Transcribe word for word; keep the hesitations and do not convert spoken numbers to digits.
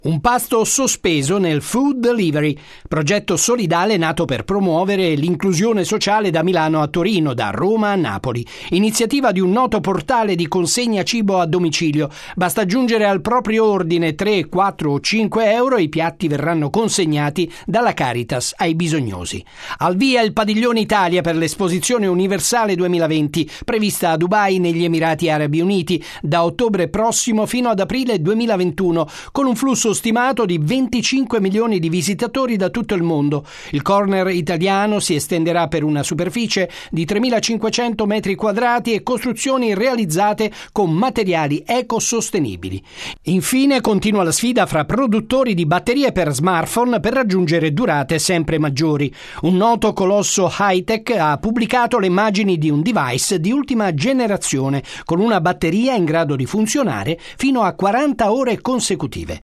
Un pasto sospeso nel food delivery, progetto solidale nato per promuovere l'inclusione sociale da Milano a Torino, da Roma a Napoli. Iniziativa di un noto portale di consegna cibo a domicilio. Basta aggiungere al proprio ordine tre, quattro o cinque euro e i piatti verranno consegnati dalla Caritas ai bisognosi. Al via il Padiglione Italia per l'Esposizione Universale duemilaventi, prevista a Dubai negli Emirati Arabi Uniti da ottobre prossimo fino ad aprile duemilaventuno, con un flusso stimato di venticinque milioni di visitatori da tutto il mondo. Il corner italiano si estenderà per una superficie di tremilacinquecento metri quadrati e costruzioni realizzate con materiali ecosostenibili. Infine continua la sfida fra produttori di batterie per smartphone per raggiungere durate sempre maggiori. Un noto colosso high-tech ha pubblicato le immagini di un device di ultima generazione con una batteria in grado di funzionare fino a quaranta ore consecutive.